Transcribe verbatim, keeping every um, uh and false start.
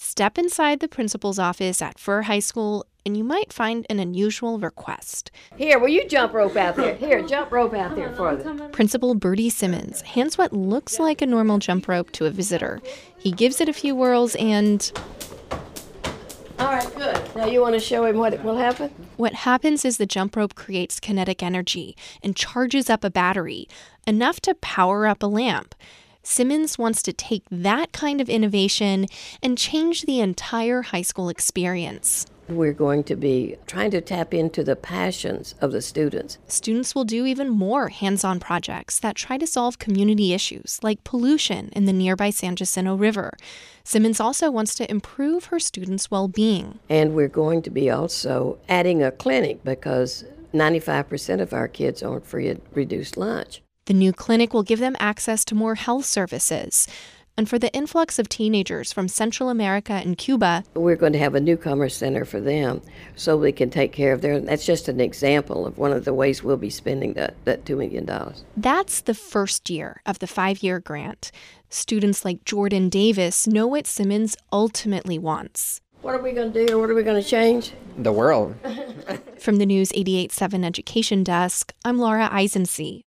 Step inside the principal's office at Furr High School, and you might find an unusual request. Here, will you jump rope out there? Here, jump rope out there for them. Principal Bertie Simmons hands what looks like a normal jump rope to a visitor. He gives it a few whirls and... All right, good. Now you want to show him what will happen? What happens is the jump rope creates kinetic energy and charges up a battery, enough to power up a lamp. Simmons wants to take that kind of innovation and change the entire high school experience. We're going to be trying to tap into the passions of the students. Students will do even more hands-on projects that try to solve community issues like pollution in the nearby San Jacinto River. Simmons also wants to improve her students' well-being. And we're going to be also adding a clinic because ninety-five percent of our kids aren't free at reduced lunch. The new clinic will give them access to more health services. And for the influx of teenagers from Central America and Cuba, we're going to have a newcomer center for them so we can take care of their... That's just an example of one of the ways we'll be spending that, that two million dollars. That's the first year of the five-year grant. Students like Jordan Davis know what Simmons ultimately wants. What are we going to do? What are we going to change? The world. From the News eighty-eight point seven Education Desk, I'm Laura Eisensee.